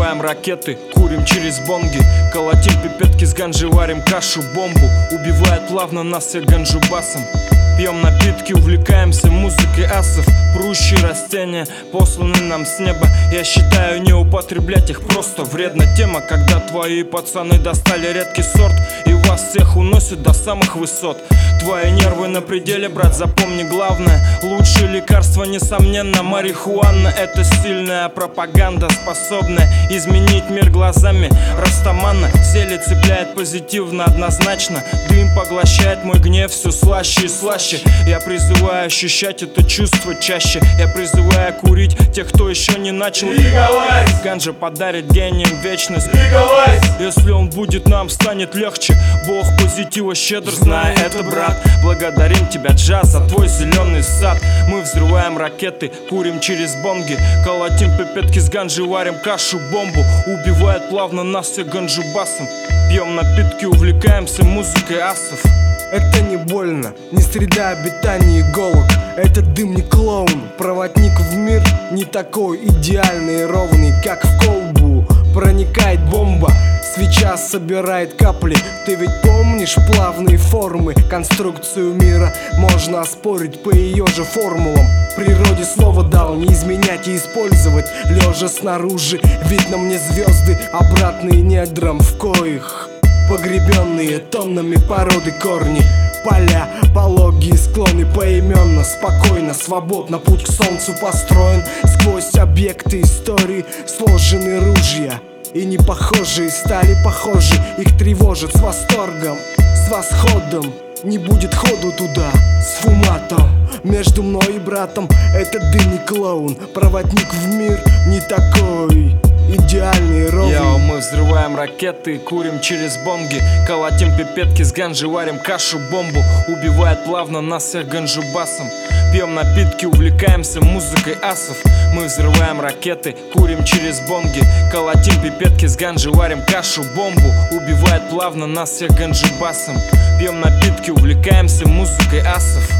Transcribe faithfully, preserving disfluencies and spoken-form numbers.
взрываем ракеты, курим через бонги, колотим пипетки с ганжи, варим кашу, бомбу. Убивает плавно нас всех ганджубасом. Пьем напитки, увлекаемся музыкой асов. Прущие растения посланы нам с неба. Я считаю, не употреблять их просто вредно. Тема, когда твои пацаны достали редкий сорт и вас всех уносят до самых высот. Твои нервы на пределе, брат, запомни главное. Лучшее лекарство, несомненно, марихуана. Это сильная пропаганда, способная изменить мир глазами растамана. Зелье цепляет позитивно, однозначно. Дым поглощает мой гнев все слаще и слаще. Я призываю ощущать это чувство чаще. Я призываю курить тех, кто еще не начал. Лигалайз! Ганджа подарит гениям вечность. Лигалайз! Если он будет, нам станет легче. Бог позитива щедр, зная это, брат. Благодарим тебя, джаз, за твой зеленый сад. Мы взрываем ракеты, курим через бонги, колотим пипетки с ганжи, варим кашу, бомбу. Убивает плавно нас всех ганджубасом. Пьем напитки, увлекаемся музыкой асов. Это не больно, не среда обитания иголок. Этот дым не клоун, проводник в мир не такой идеальный и ровный, как в колбу проникает бомба. Свеча собирает капли. Ты ведь помнишь плавные формы? Конструкцию мира можно оспорить по ее же формулам. Природе слово дал не изменять и использовать. Лежа снаружи видно мне звезды, обратные недрам, в коих погребенные тоннами породы корни. Поля, пологие склоны поименно, спокойно, свободно. Путь к солнцу построен сквозь объекты истории. Сложены ружья и не похожие стали похожи. Их тревожат с восторгом, с восходом. Не будет ходу туда, с фуматом. Между мной и братом этот дым не клоун. Проводник в мир не такой идеальный и ровный. Йоу, мы взрываем ракеты, курим через бонги, колотим пипетки с ганжи, варим кашу, бомбу. Убивает плавно нас всех ганджубасом. Пьем напитки, увлекаемся музыкой асов. Мы взрываем ракеты, курим через бонги, колотим пипетки с ганжи, варим кашу, бомбу. Убивает плавно нас всех ганджубасом. Пьем напитки, увлекаемся музыкой асов.